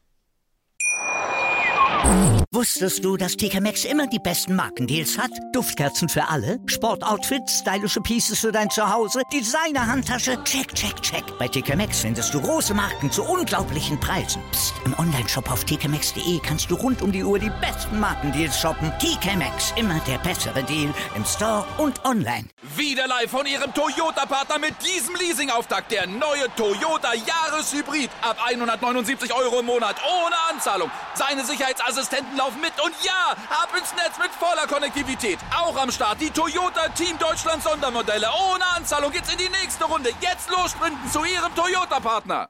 Wusstest du, dass T K Maxx immer die besten Markendeals hat? Duftkerzen für alle, Sportoutfits, stylische Pieces für dein Zuhause, Designer-Handtasche, check, check, check. Bei T K Maxx findest du große Marken zu unglaublichen Preisen. Psst. Im Onlineshop auf t k maxx punkt de kannst du rund um die Uhr die besten Markendeals shoppen. T K Maxx, immer der bessere Deal im Store und online. Wieder live von Ihrem Toyota-Partner mit diesem Leasing-Auftakt. Der neue Toyota Jahreshybrid. Ab hundertneunundsiebzig Euro im Monat ohne Anzahlung. Seine Sicherheitsassistenten laufen mit und ja, ab ins Netz mit voller Konnektivität. Auch am Start die Toyota Team Deutschland Sondermodelle. Ohne Anzahlung geht's in die nächste Runde. Jetzt los sprinten zu Ihrem Toyota-Partner.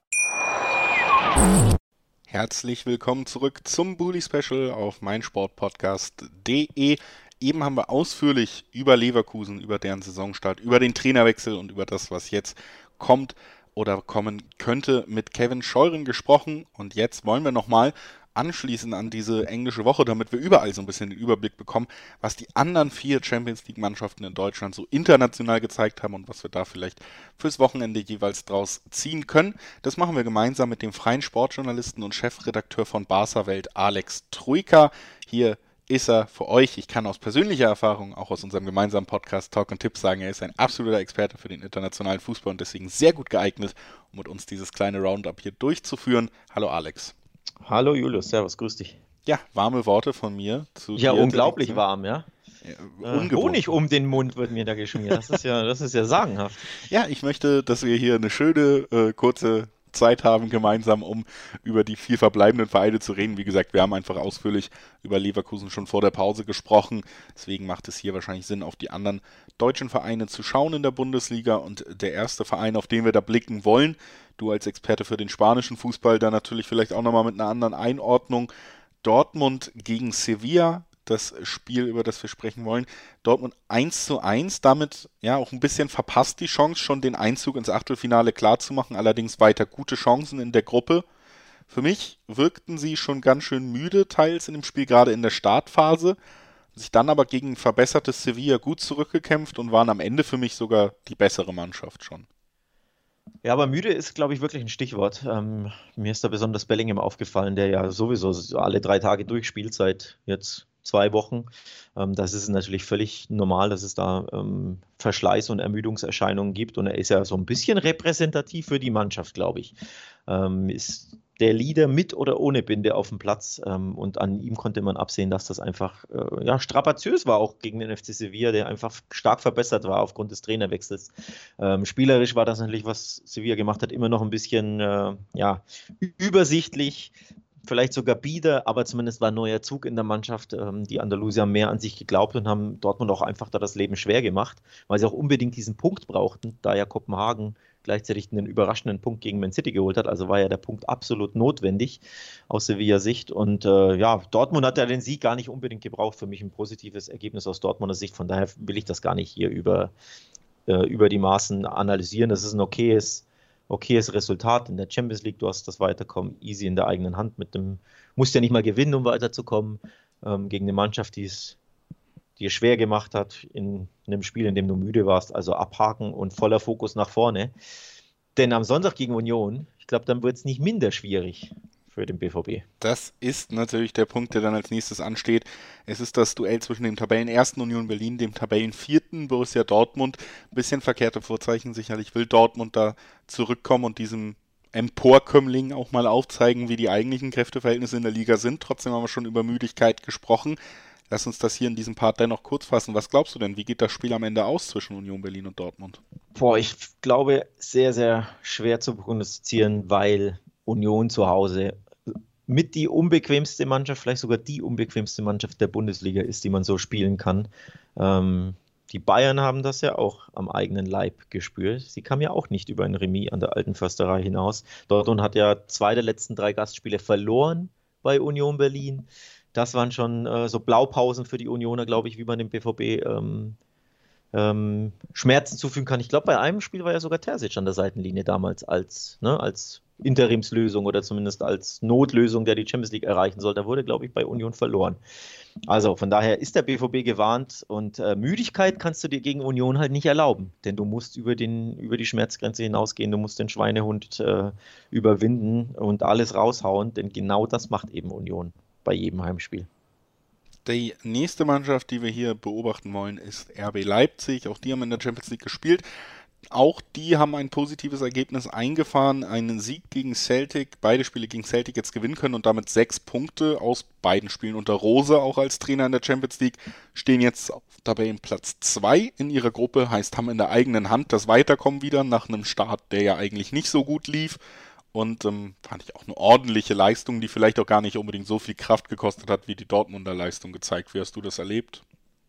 Herzlich willkommen zurück zum Bully Special auf meinsportpodcast punkt de. Eben haben wir ausführlich über Leverkusen, über deren Saisonstart, über den Trainerwechsel und über das, was jetzt kommt oder kommen könnte, mit Kevin Scheuren gesprochen. Und jetzt wollen wir nochmal anschließen an diese englische Woche, damit wir überall so ein bisschen den Überblick bekommen, was die anderen vier Champions-League-Mannschaften in Deutschland so international gezeigt haben und was wir da vielleicht fürs Wochenende jeweils draus ziehen können. Das machen wir gemeinsam mit dem freien Sportjournalisten und Chefredakteur von Barca Welt, Alex Troika. Hier ist er für euch. Ich kann aus persönlicher Erfahrung, auch aus unserem gemeinsamen Podcast Talk und Tipps sagen, er ist ein absoluter Experte für den internationalen Fußball und deswegen sehr gut geeignet, um mit uns dieses kleine Roundup hier durchzuführen. Hallo Alex. Hallo Julius, servus, grüß dich. Ja, warme Worte von mir zu Ja, dir, unglaublich direkt, warm, ja. ja äh, Honig um den Mund wird mir da geschmiert. Das ist ja, das ist ja sagenhaft. Ja, ich möchte, dass wir hier eine schöne, äh, kurze Zeit haben gemeinsam, um über die vier verbleibenden Vereine zu reden. Wie gesagt, wir haben einfach ausführlich über Leverkusen schon vor der Pause gesprochen. Deswegen macht es hier wahrscheinlich Sinn, auf die anderen deutschen Vereine zu schauen in der Bundesliga. Und der erste Verein, auf den wir da blicken wollen, du als Experte für den spanischen Fußball, da natürlich vielleicht auch nochmal mit einer anderen Einordnung. Dortmund gegen Sevilla, das Spiel, über das wir sprechen wollen. Dortmund eins zu eins, damit ja auch ein bisschen verpasst die Chance, schon den Einzug ins Achtelfinale klarzumachen, allerdings weiter gute Chancen in der Gruppe. Für mich wirkten sie schon ganz schön müde, teils in dem Spiel, gerade in der Startphase, sich dann aber gegen ein verbessertes Sevilla gut zurückgekämpft und waren am Ende für mich sogar die bessere Mannschaft schon. Ja, aber müde ist, glaube ich, wirklich ein Stichwort. Ähm, mir ist da besonders Bellingham aufgefallen, der ja sowieso alle drei Tage durchspielt seit jetzt zwei Wochen. Ähm, das ist natürlich völlig normal, dass es da ähm, Verschleiß- und Ermüdungserscheinungen gibt. Und er ist ja so ein bisschen repräsentativ für die Mannschaft, glaube ich. Ähm, ist der Leader mit oder ohne Binde auf dem Platz. Ähm, und an ihm konnte man absehen, dass das einfach äh, ja, strapaziös war, auch gegen den F C Sevilla, der einfach stark verbessert war aufgrund des Trainerwechsels. Ähm, spielerisch war das natürlich, was Sevilla gemacht hat, immer noch ein bisschen äh, ja, übersichtlich. Vielleicht sogar bieder, aber zumindest war ein neuer Zug in der Mannschaft. Ähm, die Andalusier haben mehr an sich geglaubt und haben Dortmund auch einfach da das Leben schwer gemacht, weil sie auch unbedingt diesen Punkt brauchten, da ja Kopenhagen gleichzeitig einen überraschenden Punkt gegen Man City geholt hat. Also war ja der Punkt absolut notwendig aus Sevillas Sicht. Und äh, ja, Dortmund hat ja den Sieg gar nicht unbedingt gebraucht. Für mich ein positives Ergebnis aus Dortmunder Sicht. Von daher will ich das gar nicht hier über, äh, über die Maßen analysieren. Das ist ein okayes, okayes Resultat in der Champions League. Du hast das Weiterkommen easy in der eigenen Hand. Mit dem, musst ja nicht mal gewinnen, um weiterzukommen, ähm, gegen eine Mannschaft, die es dir schwer gemacht hat in einem Spiel, in dem du müde warst, also abhaken und voller Fokus nach vorne. Denn am Sonntag gegen Union, ich glaube, dann wird es nicht minder schwierig für den B V B. Das ist natürlich der Punkt, der dann als nächstes ansteht. Es ist das Duell zwischen dem Tabellenersten Union Berlin, dem Tabellenvierten Borussia Dortmund. Ein bisschen verkehrte Vorzeichen, sicherlich will Dortmund da zurückkommen und diesem Emporkömmling auch mal aufzeigen, wie die eigentlichen Kräfteverhältnisse in der Liga sind. Trotzdem haben wir schon über Müdigkeit gesprochen. Lass uns das hier in diesem Part dennoch kurz fassen. Was glaubst du denn? Wie geht das Spiel am Ende aus zwischen Union Berlin und Dortmund? Boah, ich glaube, sehr, sehr schwer zu prognostizieren, weil Union zu Hause mit die unbequemste Mannschaft, vielleicht sogar die unbequemste Mannschaft der Bundesliga ist, die man so spielen kann. Ähm, die Bayern haben das ja auch am eigenen Leib gespürt. Sie kamen ja auch nicht über ein Remis an der Alten Försterei hinaus. Dortmund hat ja zwei der letzten drei Gastspiele verloren bei Union Berlin. Das waren schon äh, so Blaupausen für die Unioner, glaube ich, wie man dem B V B ähm, ähm, Schmerzen zufügen kann. Ich glaube, bei einem Spiel war ja sogar Terzic an der Seitenlinie damals als, ne, als Interimslösung oder zumindest als Notlösung, der die Champions League erreichen soll. Da wurde, glaube ich, bei Union verloren. Also von daher ist der B V B gewarnt und äh, Müdigkeit kannst du dir gegen Union halt nicht erlauben, denn du musst über, den, über die Schmerzgrenze hinausgehen, du musst den Schweinehund äh, überwinden und alles raushauen, denn genau das macht eben Union bei jedem Heimspiel. Die nächste Mannschaft, die wir hier beobachten wollen, ist R B Leipzig. Auch die haben in der Champions League gespielt. Auch die haben ein positives Ergebnis eingefahren, einen Sieg gegen Celtic, beide Spiele gegen Celtic jetzt gewinnen können und damit sechs Punkte aus beiden Spielen unter Rose, auch als Trainer in der Champions League, stehen jetzt auf Tabellenplatz zwei in ihrer Gruppe, heißt, haben in der eigenen Hand das Weiterkommen wieder nach einem Start, der ja eigentlich nicht so gut lief. Und ähm, fand ich auch eine ordentliche Leistung, die vielleicht auch gar nicht unbedingt so viel Kraft gekostet hat, wie die Dortmunder Leistung gezeigt. Wie hast du das erlebt?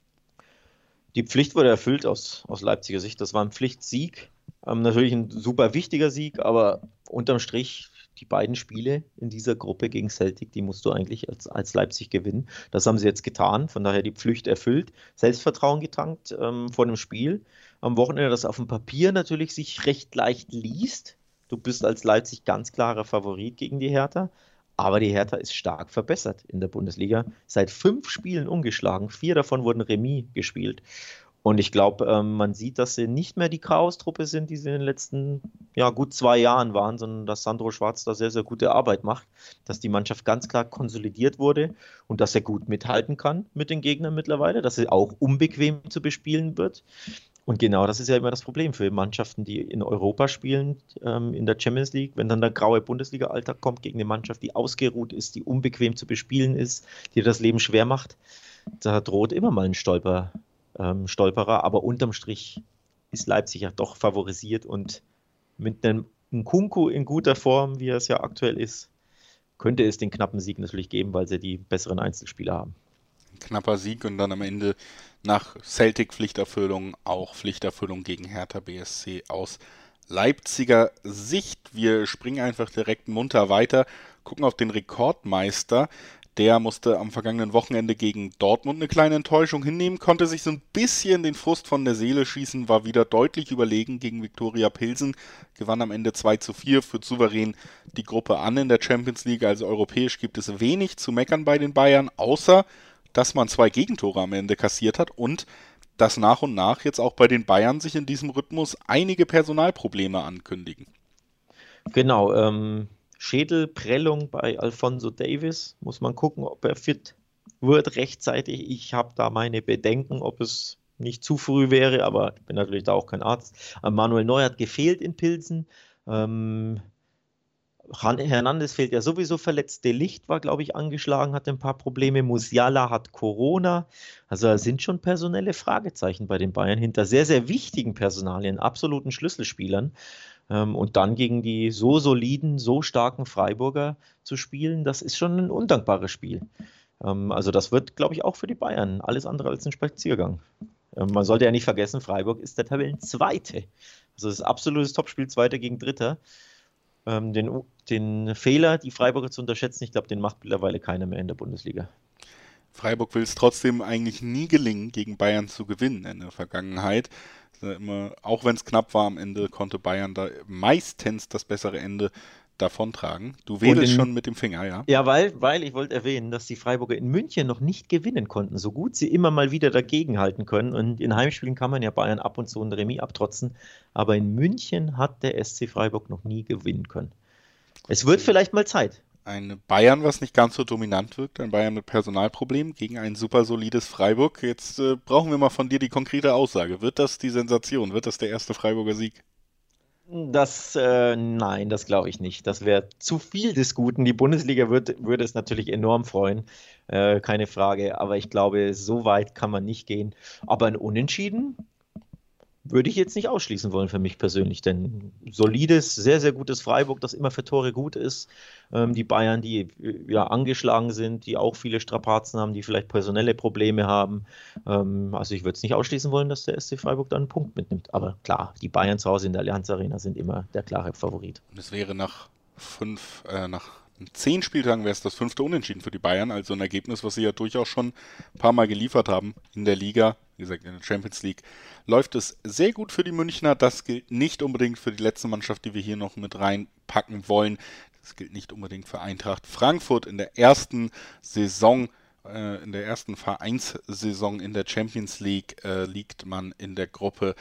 Die Pflicht wurde erfüllt aus, aus Leipziger Sicht. Das war ein Pflichtsieg. Ähm, natürlich ein super wichtiger Sieg, aber unterm Strich die beiden Spiele in dieser Gruppe gegen Celtic, die musst du eigentlich als, als Leipzig gewinnen. Das haben sie jetzt getan, von daher die Pflicht erfüllt. Selbstvertrauen getankt ähm, vor dem Spiel. Am Wochenende, das auf dem Papier natürlich sich recht leicht liest. Du bist als Leipzig ganz klarer Favorit gegen die Hertha, aber die Hertha ist stark verbessert in der Bundesliga. Seit fünf Spielen ungeschlagen, vier davon wurden Remis gespielt. Und ich glaube, ähm, man sieht, dass sie nicht mehr die Chaos-Truppe sind, die sie in den letzten ja, gut zwei Jahren waren, sondern dass Sandro Schwarz da sehr, sehr gute Arbeit macht, dass die Mannschaft ganz klar konsolidiert wurde und dass er gut mithalten kann mit den Gegnern mittlerweile, dass sie auch unbequem zu bespielen wird. Und genau das ist ja immer das Problem für Mannschaften, die in Europa spielen, ähm, in der Champions League, wenn dann der graue Bundesliga-Alltag kommt gegen eine Mannschaft, die ausgeruht ist, die unbequem zu bespielen ist, die das Leben schwer macht, da droht immer mal ein Stolper, ähm, Stolperer, aber unterm Strich ist Leipzig ja doch favorisiert und mit einem Nkunku in guter Form, wie er es ja aktuell ist, könnte es den knappen Sieg natürlich geben, weil sie die besseren Einzelspieler haben. Knapper Sieg und dann am Ende nach Celtic-Pflichterfüllung auch Pflichterfüllung gegen Hertha B S C aus Leipziger Sicht. Wir springen einfach direkt munter weiter, gucken auf den Rekordmeister. Der musste am vergangenen Wochenende gegen Dortmund eine kleine Enttäuschung hinnehmen, konnte sich so ein bisschen den Frust von der Seele schießen, war wieder deutlich überlegen gegen Viktoria Pilsen, gewann am Ende zwei zu vier, führt souverän die Gruppe an in der Champions League. Also europäisch gibt es wenig zu meckern bei den Bayern, außer dass man zwei Gegentore am Ende kassiert hat und dass nach und nach jetzt auch bei den Bayern sich in diesem Rhythmus einige Personalprobleme ankündigen. Genau, ähm, Schädelprellung bei Alphonso Davies, muss man gucken, ob er fit wird rechtzeitig. Ich habe da meine Bedenken, ob es nicht zu früh wäre, aber ich bin natürlich da auch kein Arzt. Manuel Neuer hat gefehlt in Pilsen. Ähm, Hernandez fehlt ja sowieso verletzt. De Ligt war, glaube ich, angeschlagen, hat ein paar Probleme. Musiala hat Corona. Also da sind schon personelle Fragezeichen bei den Bayern hinter sehr, sehr wichtigen Personalien, absoluten Schlüsselspielern. Ähm, und dann gegen die so soliden, so starken Freiburger zu spielen, das ist schon ein undankbares Spiel. Ähm, also das wird, glaube ich, auch für die Bayern alles andere als ein Spaziergang. Man sollte ja nicht vergessen, Freiburg ist der Tabellenzweite. Also das ist absolutes Topspiel, Zweiter gegen Dritter. Ähm, den, den Fehler, die Freiburger zu unterschätzen, ich glaube, den macht mittlerweile keiner mehr in der Bundesliga. Freiburg will es trotzdem eigentlich nie gelingen, gegen Bayern zu gewinnen in der Vergangenheit. Immer, auch wenn es knapp war am Ende, konnte Bayern da meistens das bessere Ende davontragen. Du wedelst schon mit dem Finger, ja? Ja, weil, weil ich wollte erwähnen, dass die Freiburger in München noch nicht gewinnen konnten, so gut sie immer mal wieder dagegenhalten können. Und in Heimspielen kann man ja Bayern ab und zu ein Remis abtrotzen. Aber in München hat der S C Freiburg noch nie gewinnen können. Es wird vielleicht mal Zeit. Ein Bayern, was nicht ganz so dominant wirkt, ein Bayern mit Personalproblemen gegen ein super solides Freiburg. Jetzt äh, brauchen wir mal von dir die konkrete Aussage. Wird das die Sensation? Wird das der erste Freiburger Sieg? Das, äh, nein, das glaube ich nicht. Das wäre zu viel des Guten. Die Bundesliga wird, würde es natürlich enorm freuen, äh, keine Frage. Aber ich glaube, so weit kann man nicht gehen. Aber ein Unentschieden würde ich jetzt nicht ausschließen wollen für mich persönlich, denn solides, sehr, sehr gutes Freiburg, das immer für Tore gut ist. Ähm, die Bayern, die ja angeschlagen sind, die auch viele Strapazen haben, die vielleicht personelle Probleme haben. Ähm, also ich würde es nicht ausschließen wollen, dass der S C Freiburg da einen Punkt mitnimmt. Aber klar, die Bayern zu Hause in der Allianz Arena sind immer der klare Favorit. Und es wäre nach fünf, äh, nach zehn Spieltagen wäre es das fünfte Unentschieden für die Bayern, also ein Ergebnis, was sie ja durchaus schon ein paar Mal geliefert haben in der Liga, wie gesagt in der Champions League. Läuft es sehr gut für die Münchner, das gilt nicht unbedingt für die letzte Mannschaft, die wir hier noch mit reinpacken wollen. Das gilt nicht unbedingt für Eintracht Frankfurt in der ersten Saison, äh, in der ersten Vereinssaison in der Champions League äh, liegt man in der Gruppe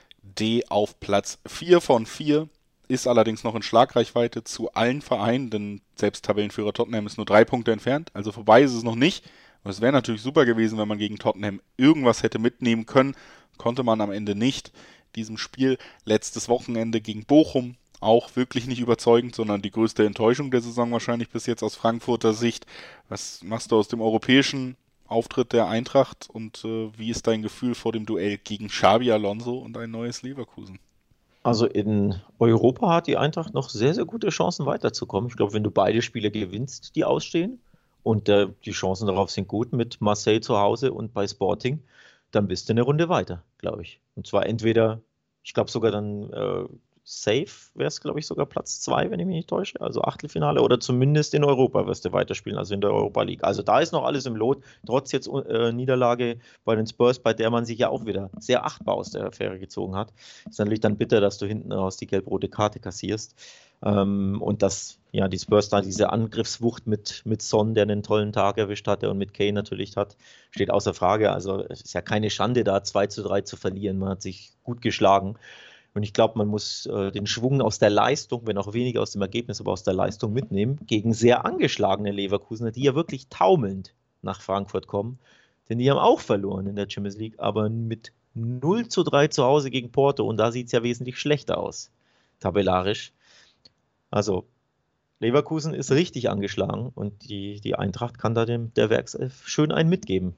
D auf Platz vier von vier. Ist allerdings noch in Schlagreichweite zu allen Vereinen, denn selbst Tabellenführer Tottenham ist nur drei Punkte entfernt, also vorbei ist es noch nicht. Aber es wäre natürlich super gewesen, wenn man gegen Tottenham irgendwas hätte mitnehmen können, konnte man am Ende nicht. Diesem Spiel letztes Wochenende gegen Bochum auch wirklich nicht überzeugend, sondern die größte Enttäuschung der Saison wahrscheinlich bis jetzt aus Frankfurter Sicht. Was machst du aus dem europäischen Auftritt der Eintracht und äh, wie ist dein Gefühl vor dem Duell gegen Xabi Alonso und ein neues Leverkusen? Also in Europa hat die Eintracht noch sehr, sehr gute Chancen weiterzukommen. Ich glaube, wenn du beide Spiele gewinnst, die ausstehen und äh, die Chancen darauf sind gut mit Marseille zu Hause und bei Sporting, dann bist du eine Runde weiter, glaube ich. Und zwar entweder, ich glaube sogar dann äh, safe wäre es, glaube ich, sogar Platz zwei, wenn ich mich nicht täusche, also Achtelfinale oder zumindest in Europa wirst du weiterspielen, also in der Europa League. Also da ist noch alles im Lot, trotz jetzt äh, Niederlage bei den Spurs, bei der man sich ja auch wieder sehr achtbar aus der Affäre gezogen hat. Ist natürlich dann bitter, dass du hinten raus die gelb-rote Karte kassierst. Ähm, und dass ja, die Spurs da diese Angriffswucht mit, mit Son, der einen tollen Tag erwischt hatte und mit Kane natürlich hat, steht außer Frage. Also es ist ja keine Schande, da zwei zu drei zu verlieren. Man hat sich gut geschlagen. Und ich glaube, man muss äh, den Schwung aus der Leistung, wenn auch weniger aus dem Ergebnis, aber aus der Leistung mitnehmen, gegen sehr angeschlagene Leverkusener, die ja wirklich taumelnd nach Frankfurt kommen. Denn die haben auch verloren in der Champions League, aber mit null zu drei zu Hause gegen Porto. Und da sieht es ja wesentlich schlechter aus, tabellarisch. Also Leverkusen ist richtig angeschlagen und die, die Eintracht kann da dem, der Werkself schön einen mitgeben.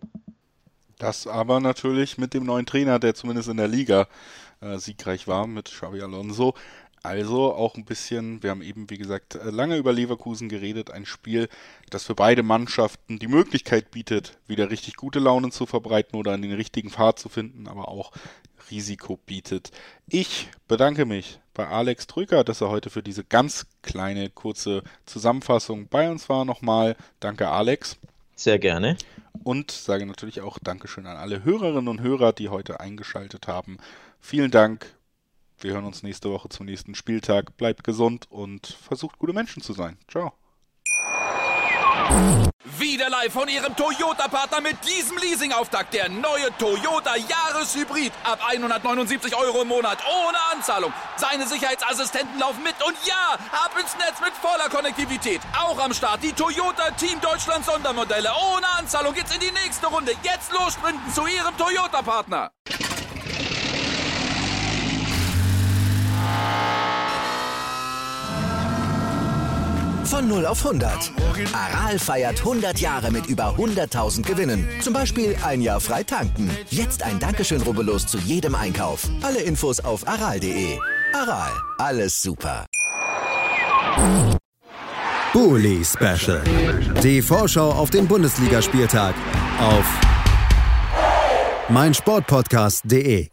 Das aber natürlich mit dem neuen Trainer, der zumindest in der Liga äh, siegreich war, mit Xabi Alonso. Also auch ein bisschen, wir haben eben, wie gesagt, lange über Leverkusen geredet, ein Spiel, das für beide Mannschaften die Möglichkeit bietet, wieder richtig gute Laune zu verbreiten oder an den richtigen Pfad zu finden, aber auch Risiko bietet. Ich bedanke mich bei Alex Trüger, dass er heute für diese ganz kleine, kurze Zusammenfassung bei uns war. Nochmal danke, Alex. Sehr gerne. Und sage natürlich auch Dankeschön an alle Hörerinnen und Hörer, die heute eingeschaltet haben. Vielen Dank. Wir hören uns nächste Woche zum nächsten Spieltag. Bleibt gesund und versucht, gute Menschen zu sein. Ciao. Wieder live von Ihrem Toyota-Partner mit diesem Leasing-Auftakt. Der neue Toyota Jahreshybrid. Ab hundertneunundsiebzig Euro im Monat. Ohne Anzahlung. Seine Sicherheitsassistenten laufen mit. Und ja, ab ins Netz mit voller Konnektivität. Auch am Start die Toyota Team Deutschland Sondermodelle. Ohne Anzahlung geht's in die nächste Runde. Jetzt los sprinten zu Ihrem Toyota-Partner. Von null auf hundert. Aral feiert hundert Jahre mit über hunderttausend Gewinnen. Zum Beispiel ein Jahr frei tanken. Jetzt ein Dankeschön, rubbellos zu jedem Einkauf. Alle Infos auf aral punkt de. Aral, alles super. Bully Special. Die Vorschau auf den Bundesligaspieltag auf meinsportpodcast punkt de.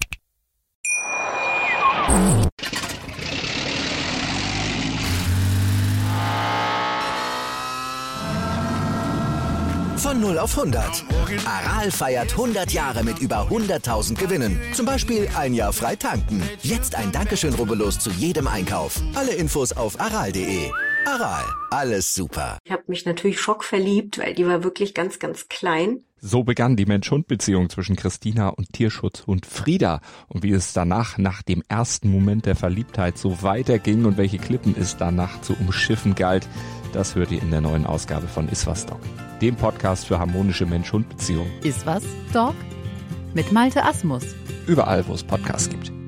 Von null auf hundert. Aral feiert hundert Jahre mit über hunderttausend Gewinnen. Zum Beispiel ein Jahr frei tanken. Jetzt ein Dankeschön, rubbellos zu jedem Einkauf. Alle Infos auf aral punkt de. Aral, alles super. Ich habe mich natürlich schockverliebt, weil die war wirklich ganz, ganz klein. So begann die Mensch-Hund-Beziehung zwischen Christina und Tierschutzhund Frieda. Und wie es danach, nach dem ersten Moment der Verliebtheit, so weiterging und welche Klippen es danach zu umschiffen galt, das hört ihr in der neuen Ausgabe von Iswas Dog, dem Podcast für harmonische Mensch-Hund-Beziehungen. Iswas Dog mit Malte Asmus. Überall, wo es Podcasts gibt.